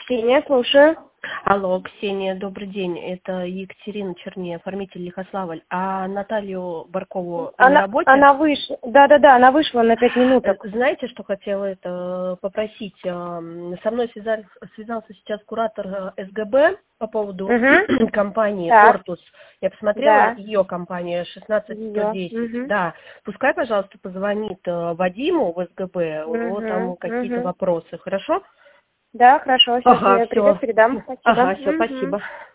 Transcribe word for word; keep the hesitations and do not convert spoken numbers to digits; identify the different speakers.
Speaker 1: Ксения, слушаю.
Speaker 2: Алло, Ксения, добрый день. Это Екатерина Чернее, оформитель Лихославль. А Наталью Баркову на
Speaker 1: Она,
Speaker 2: работе?
Speaker 1: она вышла. Да-да-да, она вышла на пять
Speaker 2: Э,
Speaker 1: минуток.
Speaker 2: Знаете, что хотела это попросить? Эм, Со мной связали- связался сейчас куратор э, СГБ по поводу
Speaker 1: Угу.
Speaker 2: компании
Speaker 1: Так,
Speaker 2: «Фортус». Я посмотрела,
Speaker 1: да.
Speaker 2: ее компания шестнадцать сто
Speaker 1: Ее.
Speaker 2: десять.
Speaker 1: Угу.
Speaker 2: Да, пускай, пожалуйста, позвонит э, Вадиму в СГБ, у него
Speaker 1: Угу.
Speaker 2: там какие-то
Speaker 1: Угу.
Speaker 2: вопросы, хорошо?
Speaker 1: Да, хорошо, сейчас
Speaker 2: Ага,
Speaker 1: я
Speaker 2: все.
Speaker 1: привет передам. Спасибо.
Speaker 2: Ага, все,
Speaker 1: Угу.
Speaker 2: спасибо.